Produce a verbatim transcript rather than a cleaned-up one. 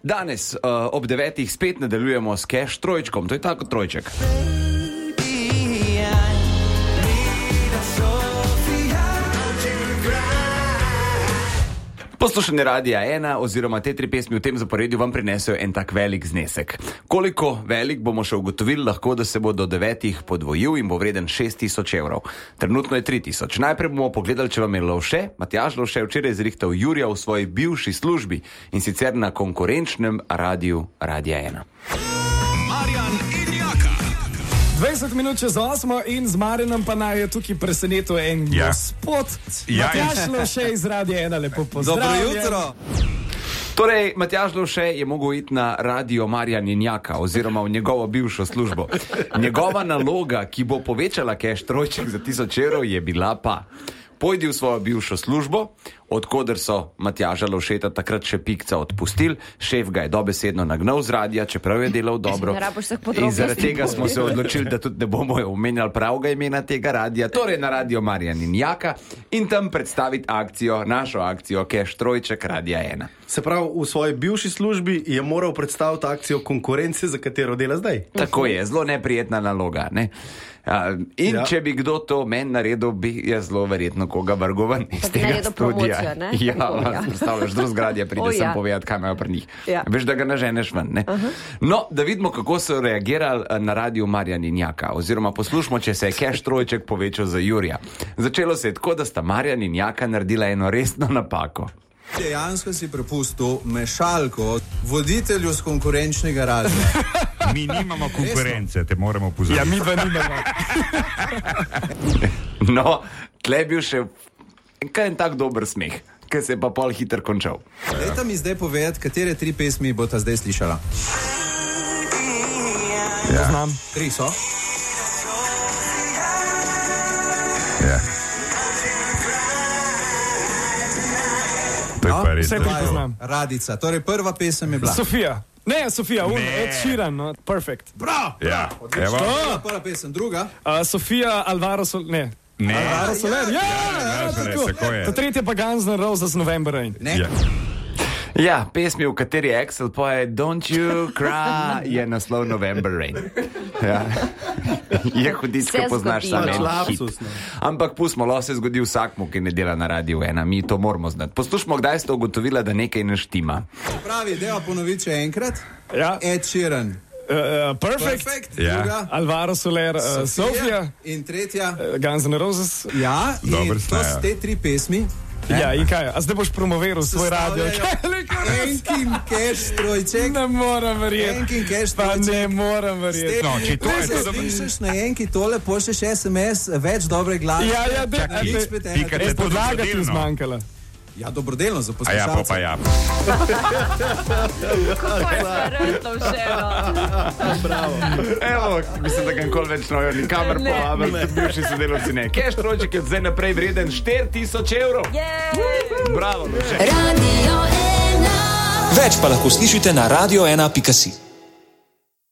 Danes uh, ob devetih spet nadaljujemo s Cash trojčkom, to je tako trojček. Poslušanje Radia ena oziroma te tri pesmi v tem zaporedju vam prinesejo en tak velik znesek. Koliko velik bomo še ugotovili, lahko da se bo do devetih podvojil in bo vreden šest tisoč evrov. Trenutno je tri tisoč. Najprej bomo pogledali, če vam je Lovše. Matjaž Lovše včeraj zrihtal Jurija v svoji bivši službi in sicer na konkurenčnem radiju Radia ena. Marjan in Jaka. dvajset minut čez osmo in z Marjanom pa naj je tukaj presenetil en Ja. gospod. Ja. Matjaž Lovše iz Radia ena, lepo pozdravljen. Dobro jutro. Torej, Matjaž Lovše je mogel iti na radio Marjan in Jaka oziroma v njegovo bivšo službo. Njegova naloga, ki bo povečala Cash trojček za tisoč evrov, je bila pa: pojdi v svojo bivšo službo, odkoder so Matjaža Lovšeta takrat še pikca odpustili, šef ga je dobesedno nagnal z radia, čeprav je delal dobro. In zaradi tega smo se odločili, da tudi ne bomo omenjali pravega imena tega radia, torej na radio Marjan in Jaka, in tam predstaviti akcijo, našo akcijo Cash trojček Radia ena. Se pravi, v svoji bivši službi je moral predstaviti akcijo konkurence, za katero dela zdaj. Tako je, zelo neprijetna naloga, ne? A, in ja. Če bi kdo to meni naredil, bi jaz zelo verjetno koga vrgel ven iz tega studija. Ja, ja. Predstavljaš, drug zgradja pride oh, sem ja. povedati, kaj imajo pri njih. Ja. Veš, da ga naženeš ven, ne? Uh-huh. No, da vidimo, kako so reagirali na radiju Marjan in Jaka, oziroma poslušamo, če se je Cash trojček povečal za Jurija. Začelo se je tako, da sta Marjan in Jaka naredila eno resno napako. Dejansko si prepustil mešalko voditelju z konkurenčnega radia. Mi nimamo konkurence, te moramo pozoriti. Ja, mi dva nimamo. No, tle je bil še kaj en tak dober smeh, ki se je pa pol hiter končal. Dajte mi zdaj povedati, katere tri pesmi bo ta zdaj slišala. Ja. Znam. Tri so. Ja. To je No, pa res. vse da- pa poznam. Radica. Torej prva pesem je bila. Sofija. Ne, Sofija, un, Ne. Ed Sheeran, no, perfect. Bravo! Ja, evo. Prva, prva pesem, druga. Uh, Sofija, Alvaro Sol... Ne. Ne. Alvaro Soler, ja, ja, ja, ja, tako. tako je. Ta tretja pa Guns N' Roses November Rain. Ne. Ja. Ja, pesmi, v kateri Axel poje Don't you cry, je naslov November Rain. Ja. Je hudič, ko poznaš sam en hit. Lapsus, no. Ampak pustimo, lahko se zgodi vsakmu, ki ne dela na radiju ena, mi to moramo znati. Poslušamo, kdaj ste ugotovila, da nekaj ne štima. Pravi, deva ponoviti še enkrat. Ja. Ed Sheeran. Uh, uh, perfect. Perfect. Ja. Druga. Alvaro Soler, uh, Sofija, In tretja. uh, Guns N' Roses. Ja, in Dobro to snajo. so te tri pesmi. Ja, in kaj? A zdaj boš promoviral svoj radio? Sestavljajo Enkin Cash trojček. Ne moram verjeti. Enkin Cash Pa trojček. ne moram verjeti. No, če to je Če to, da slišiš na enki tole, pošlješ es em es, več dobre glave. Ja, ja, de, Čakaj, de, spet ena. pikate res to podlaga ti dobrodelno. zmanjkala. Ja, dobrodelno za A ja, pa poslušalce. pa ja. Evo, mislim, da ga nikoli več ne bojo nikamer povabili, tudi bivši sodelavci ne. Cash trojček je od zdaj naprej vreden štiri tisoč evrov. Bravo, Lovše. Radio ena. Več pa lahko slišite na radio ena pika si.